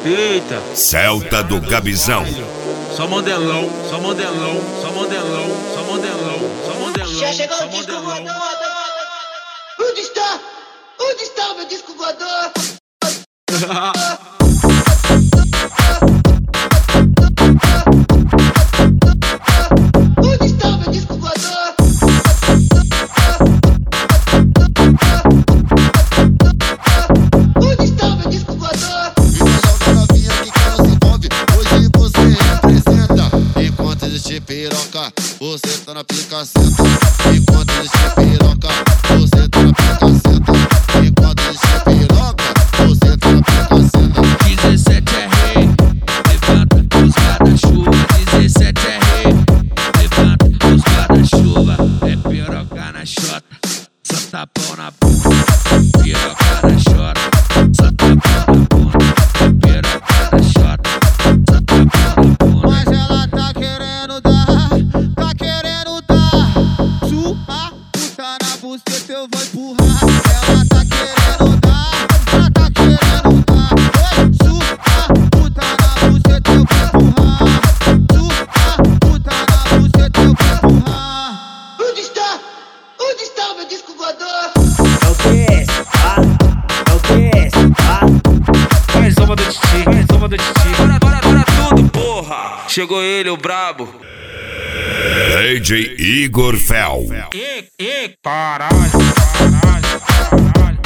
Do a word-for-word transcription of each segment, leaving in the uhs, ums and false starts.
Eita. Celta do Gabizão. Só modelão, só modelão, só modelão, só modelão, só modelão. Já chegou o disco voador. Onde está? Onde está o meu disco voador? Onde está o meu disco voador? Onde está o meu disco voador? Piroca, você tá na picaceta. Enquanto existe piroca, você tá na picaceta. Enquanto existe piroca, você tá na picaceta. dezessete é rei, levanta os guarda-chuva. dezessete é rei, levanta os guarda-chuva. É piroca na xota, só tapão na bunda. Piroca na xota, só tapão na bunda. É piroca na xota, só tapão na bunda. Mas ela tá querendo dar, tá querendo dar. Sua puta na buceta eu vou empurrar. Ela tá querendo dar, ela tá querendo dar. Oi, sua puta na buceta eu vou empurrar. Sua puta na buceta eu vou empurrar. Onde está? Onde está o meu disco voador? É o P S, tá? É o P S, tá? Mais uma do Titi, mais uma do Titi. Bora, bora, bora tudo, porra. Chegou ele, o brabo. D J Igor Fel. E, e, caralho, caralho, caralho,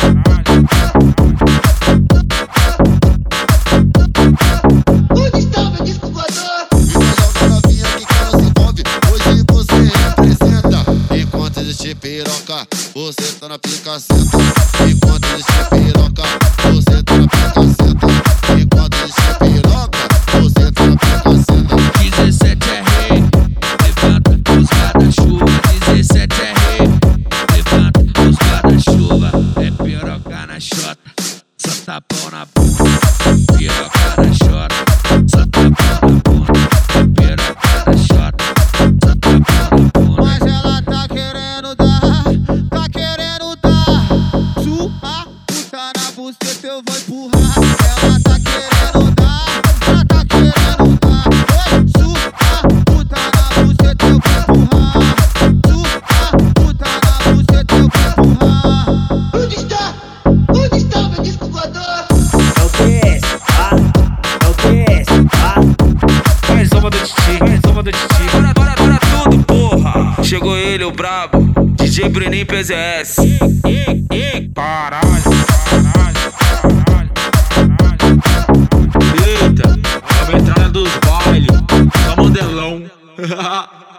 Onde está o meu disco voador? Joga novinha que que não se envolve. Hoje você representa. Enquanto existe piroca, você tá na picaceta. Enquanto existe piroca, você tá na picaceta. Enquanto existe piroca, você tá na picaceta. dezessete é rei, levanta os guarda-chuva. dezessete é rei, levanta os guarda-chuva. É piroca na xota, só tapão na bunda. Piroca na xota, só tapão na bunda. É piroca na xota, só tapão na bunda. Mas ela tá querendo dar, tá querendo dar. Sua puta na buceta eu vou empurrar. Ela tá querendo dar, ela tá querendo dar. Oi, sua puta na buceta eu vou empurrar. Sua puta na buceta eu vou empurrar. Onde está? Onde está o meu disco voador? É o P S, tá? É o P S, tá? mais uma do Titi, mais uma do Titi. Bora, bora, bora tudo, porra. Chegou ele, o brabo. D J Breninho P Z S. E, e, e, caralho, caralho, caralho, caralho. Eita, a entrada dos bailes. Só modelão.